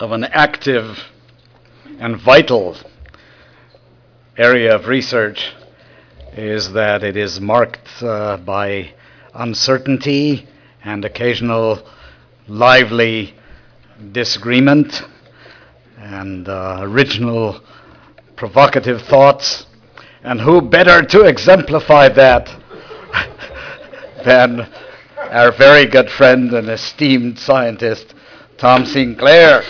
of an active and vital area of research is that it is marked by uncertainty and occasional lively disagreement and original provocative thoughts. And who better to exemplify that than our very good friend and esteemed scientist, Tom Sinclair.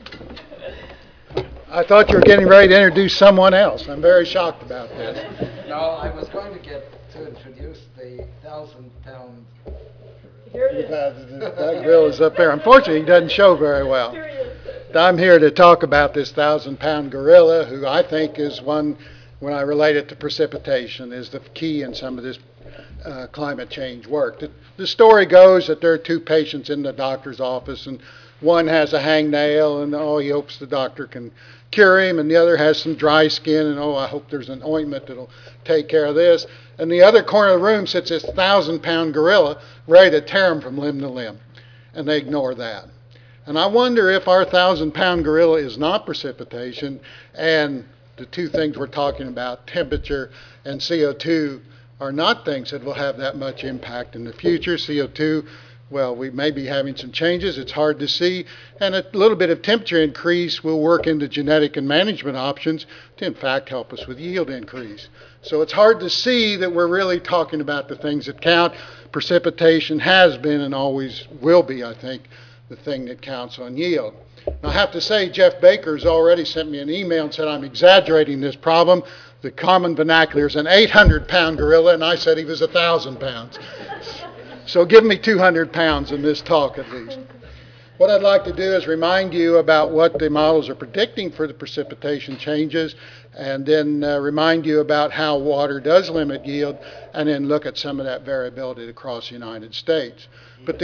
I thought you were getting ready to introduce someone else. I'm very shocked about this. No, I was going to get to introduce the 1,000-pound. Here it is. That gorilla's up there. Unfortunately, he doesn't show very well. Here he is. I'm here to talk about this 1,000-pound gorilla, who I think is one, when I relate it to precipitation, is the key in some of this climate change work. The story goes that there are two patients in the doctor's office, and one has a hangnail, and he hopes the doctor can cure him, and the other has some dry skin, and I hope there's an ointment that'll take care of this. And the other corner of the room sits this 1,000-pound gorilla ready to tear him from limb to limb, and they ignore that. And I wonder if our 1,000-pound gorilla is not precipitation, and the two things we're talking about, temperature and CO2, are not things that will have that much impact in the future. CO2, well, we may be having some changes. It's hard to see. And a little bit of temperature increase will work into genetic and management options to, in fact, help us with yield increase. So it's hard to see that we're really talking about the things that count. Precipitation has been and always will be, I think, the thing that counts on yield. Now, I have to say, Jeff Baker's already sent me an email and said I'm exaggerating this problem. The common vernacular is an 800-pound gorilla, and I said he was 1,000 pounds. So give me 200 pounds in this talk at least. What I'd like to do is remind you about what the models are predicting for the precipitation changes, and then remind you about how water does limit yield, and then look at some of that variability across the United States. But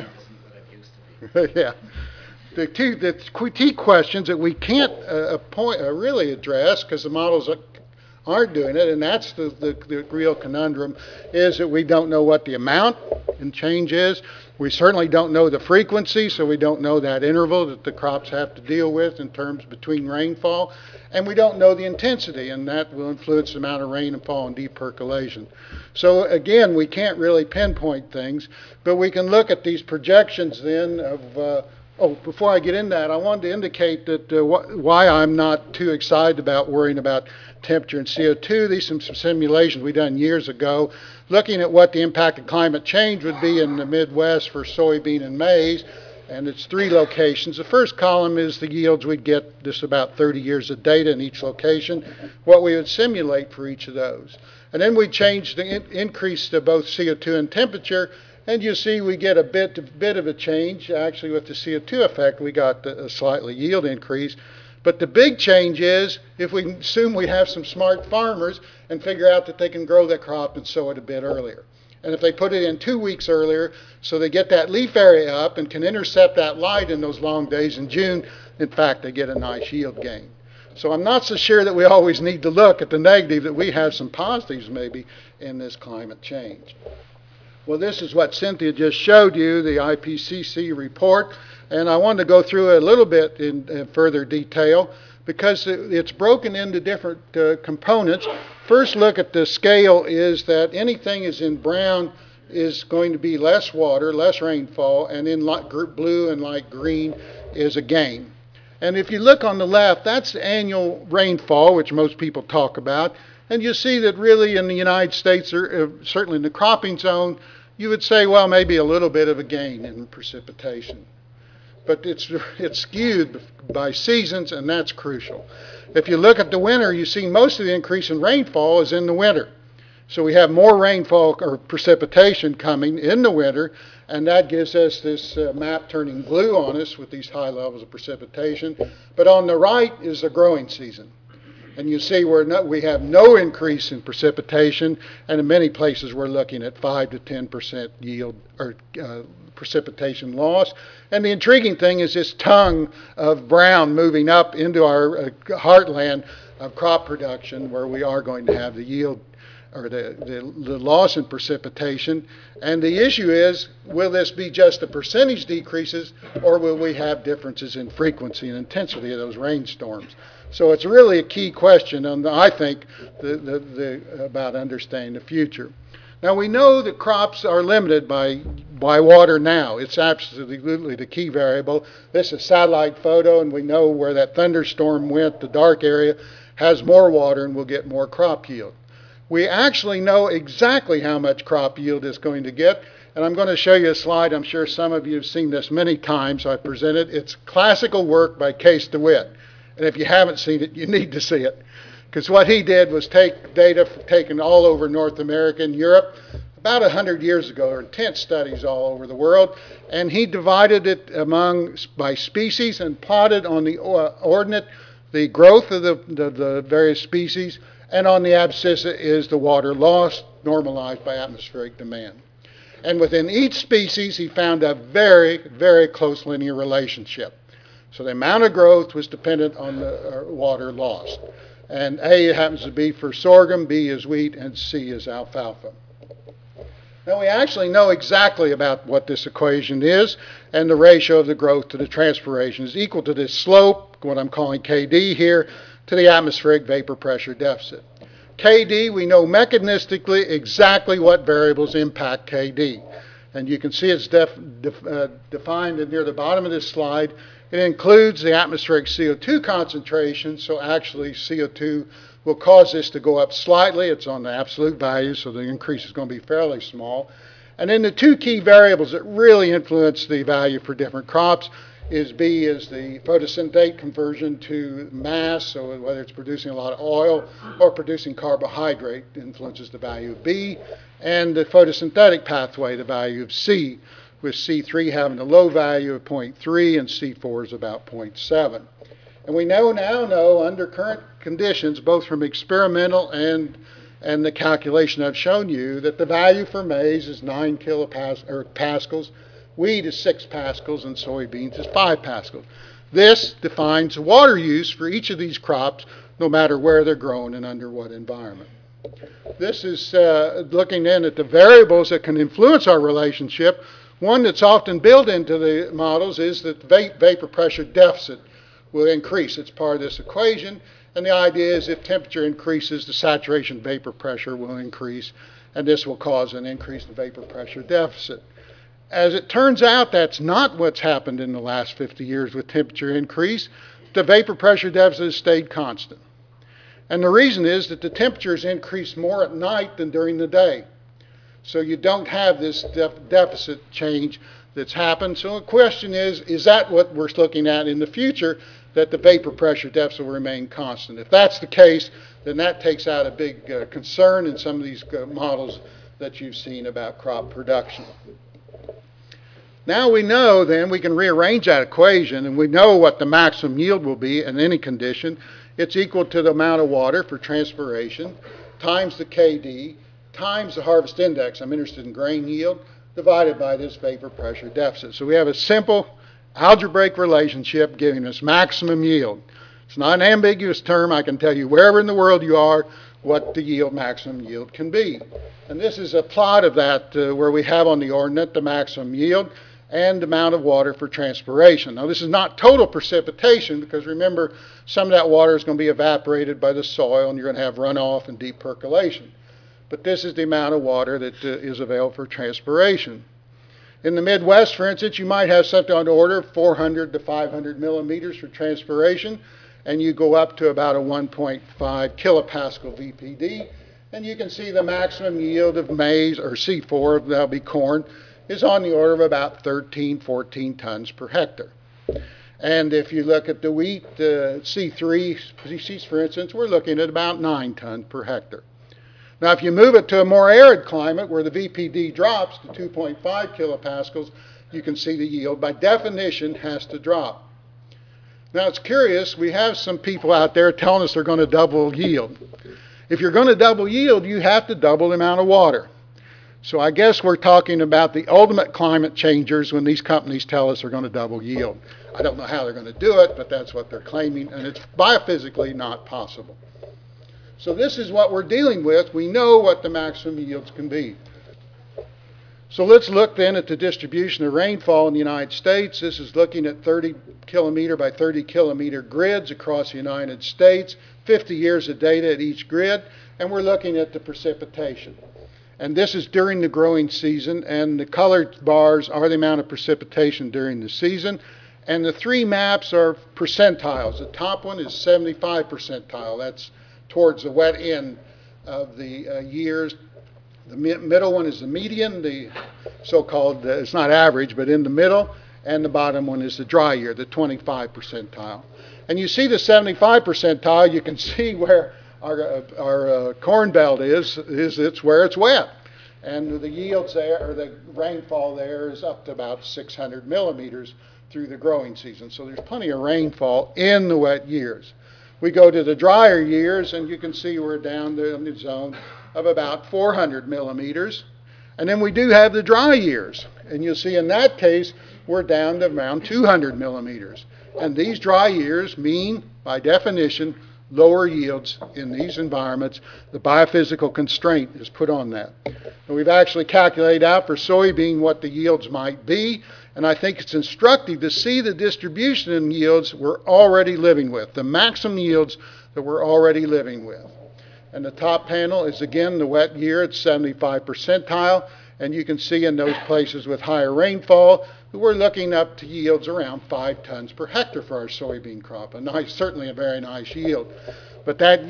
yeah. The key questions that we can't really address because the models aren't doing it, and that's the real conundrum, is that we don't know what the amount in change is. We certainly don't know the frequency, so we don't know that interval that the crops have to deal with in terms between rainfall, and we don't know the intensity, and that will influence the amount of rainfall and deep percolation. So again, we can't really pinpoint things, but we can look at these projections then of before I get in that, I wanted to indicate that why I'm not too excited about worrying about temperature and CO2. These are some simulations we done years ago, looking at what the impact of climate change would be in the Midwest for soybean and maize, and it's 3 locations. The first column is the yields we'd get, just about 30 years of data in each location, what we would simulate for each of those. And then we change the increase to both CO2 and temperature, and you see we get a bit of a change. Actually, with the CO2 effect, we got a slightly yield increase. But the big change is if we assume we have some smart farmers and figure out that they can grow their crop and sow it a bit earlier. And if they put it in 2 weeks earlier, so they get that leaf area up and can intercept that light in those long days in June, in fact, they get a nice yield gain. So I'm not so sure that we always need to look at the negative, that we have some positives maybe in this climate change. Well, this is what Cynthia just showed you, the IPCC report, and I wanted to go through it a little bit in further detail because it's broken into different components. First look at the scale is that anything is in brown is going to be less water, less rainfall, and in light blue and light green is a gain. And if you look on the left, that's the annual rainfall, which most people talk about. And you see that really in the United States, or certainly in the cropping zone, you would say, well, maybe a little bit of a gain in precipitation. But it's skewed by seasons, and that's crucial. If you look at the winter, you see most of the increase in rainfall is in the winter. So we have more rainfall or precipitation coming in the winter, and that gives us this map turning blue on us with these high levels of precipitation. But on the right is the growing season. And you see we have no increase in precipitation, and in many places we're looking at 5 to 10% yield or precipitation loss. And the intriguing thing is this tongue of brown moving up into our heartland of crop production, where we are going to have the yield or the loss in precipitation. And the issue is, will this be just the percentage decreases, or will we have differences in frequency and intensity of those rainstorms? So it's really a key question, and I think about understanding the future. Now we know that crops are limited by water now. It's absolutely the key variable. This is a satellite photo, and we know where that thunderstorm went. The dark area has more water, and we'll get more crop yield. We actually know exactly how much crop yield is going to get, and I'm going to show you a slide. I'm sure some of you have seen this many times. I presented. It's classical work by Case DeWitt, and if you haven't seen it, you need to see it. Because what he did was take data taken all over North America and Europe about 100 years ago, or intense studies all over the world, and he divided it by species and plotted on the ordinate the growth of the various species, and on the abscissa is the water loss normalized by atmospheric demand. And within each species, he found a very, very close linear relationship. So the amount of growth was dependent on the water lost. And A happens to be for sorghum, B is wheat, and C is alfalfa. Now we actually know exactly about what this equation is, and the ratio of the growth to the transpiration is equal to this slope, what I'm calling KD here, to the atmospheric vapor pressure deficit. KD, we know mechanistically exactly what variables impact KD. And you can see it's defined near the bottom of this slide. It includes the atmospheric CO2 concentration, so actually CO2 will cause this to go up slightly. It's on the absolute value, so the increase is going to be fairly small. And then the two key variables that really influence the value for different crops is B is the photosynthetic conversion to mass, so whether it's producing a lot of oil or producing carbohydrate influences the value of B, and the photosynthetic pathway, the value of C, with C3 having a low value of 0.3 and C4 is about 0.7. And we now know under current conditions, both from experimental and the calculation I've shown you, that the value for maize is 9 kilopascals, wheat is 6 pascals, and soybeans is 5 pascals. This defines water use for each of these crops, no matter where they're grown and under what environment. This is looking then at the variables that can influence our relationship. One that's often built into the models is that vapor pressure deficit will increase. It's part of this equation, and the idea is if temperature increases, the saturation vapor pressure will increase, and this will cause an increase in vapor pressure deficit. As it turns out, that's not what's happened in the last 50 years with temperature increase. The vapor pressure deficit has stayed constant. And the reason is that the temperatures increase more at night than during the day. So you don't have this deficit change that's happened. So the question is that what we're looking at in the future, that the vapor pressure deficit will remain constant? If that's the case, then that takes out a big concern in some of these models that you've seen about crop production. Now we know then we can rearrange that equation, and we know what the maximum yield will be in any condition. It's equal to the amount of water for transpiration times the KD times the harvest index, I'm interested in grain yield, divided by this vapor pressure deficit. So we have a simple algebraic relationship giving us maximum yield. It's not an ambiguous term. I can tell you wherever in the world you are what the maximum yield can be. And this is a plot of that where we have on the ordinate the maximum yield and the amount of water for transpiration. Now this is not total precipitation, because remember, some of that water is going to be evaporated by the soil and you're going to have runoff and deep percolation. But this is the amount of water that is available for transpiration. In the Midwest, for instance, you might have something on the order of 400 to 500 millimeters for transpiration, and you go up to about a 1.5 kilopascal VPD, and you can see the maximum yield of maize, or C4, that'll be corn, is on the order of about 13, 14 tons per hectare. And if you look at the wheat, C3 species, for instance, we're looking at about 9 tons per hectare. Now, if you move it to a more arid climate where the VPD drops to 2.5 kilopascals, you can see the yield, by definition, has to drop. Now, it's curious. We have some people out there telling us they're going to double yield. If you're going to double yield, you have to double the amount of water. So I guess we're talking about the ultimate climate changers when these companies tell us they're going to double yield. I don't know how they're going to do it, but that's what they're claiming, and it's biophysically not possible. So this is what we're dealing with. We know what the maximum yields can be. So let's look then at the distribution of rainfall in the United States. This is looking at 30 kilometer by 30 kilometer grids across the United States, 50 years of data at each grid, and we're looking at the precipitation. And this is during the growing season, and the colored bars are the amount of precipitation during the season. And the three maps are percentiles. The top one is 75 percentile. That's towards the wet end of the years. The middle one is the median, the so-called, it's not average, but in the middle. And the bottom one is the dry year, the 25 percentile. And you see the 75 percentile, you can see where our corn belt is it's where it's wet. And the yields there, or the rainfall there, is up to about 600 millimeters through the growing season. So there's plenty of rainfall in the wet years. We go to the drier years, and you can see we're down in the zone of about 400 millimeters. And then we do have the dry years. And you'll see in that case, we're down to around 200 millimeters. And these dry years mean, by definition, lower yields in these environments. The biophysical constraint is put on that. And we've actually calculated out for soybean what the yields might be. And I think it's instructive to see the distribution in yields we're already living with, the maximum yields that we're already living with. And the top panel is, again, the wet year at 75 percentile. And you can see in those places with higher rainfall, we're looking up to yields around 5 tons per hectare for our soybean crop. Certainly a very nice yield. But that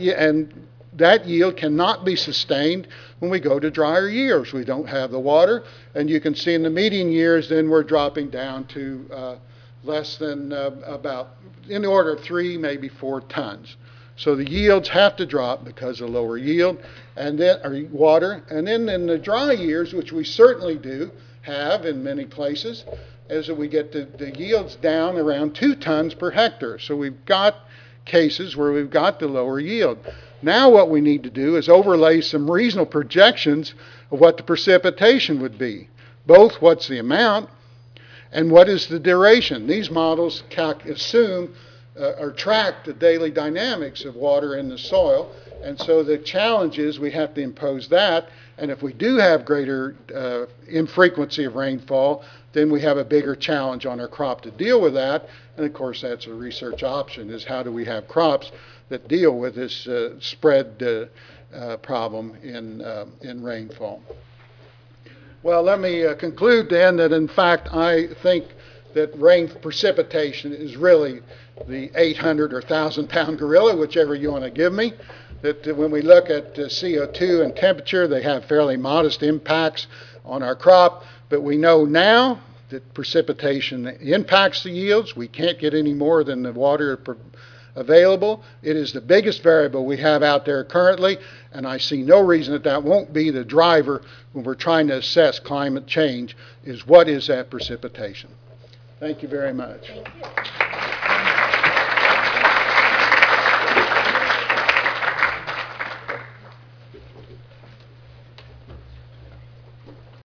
yield cannot be sustained when we go to drier years. We don't have the water. And you can see in the median years, then we're dropping down to less than about, in the order of 3, maybe 4 tons. So the yields have to drop because of lower yield and then water. And then in the dry years, which we certainly do have in many places, is that we get the yields down around 2 tons per hectare. So we've got cases where we've got the lower yield. Now what we need to do is overlay some reasonable projections of what the precipitation would be, both what's the amount and what is the duration. These models assume or track the daily dynamics of water in the soil. And so the challenge is we have to impose that. And if we do have greater infrequency of rainfall, then we have a bigger challenge on our crop to deal with that. And of course, that's a research option, is how do we have crops that deal with this spread problem in rainfall. Well, let me conclude then that in fact I think that rain precipitation is really the 800 or 1,000 pound gorilla, whichever you want to give me. That when we look at CO2 and temperature, they have fairly modest impacts on our crop. But we know now that precipitation impacts the yields. We can't get any more than the water available. It is the biggest variable we have out there currently, and I see no reason that that won't be the driver when we're trying to assess climate change, is what is that precipitation. Thank you very much. Thank you.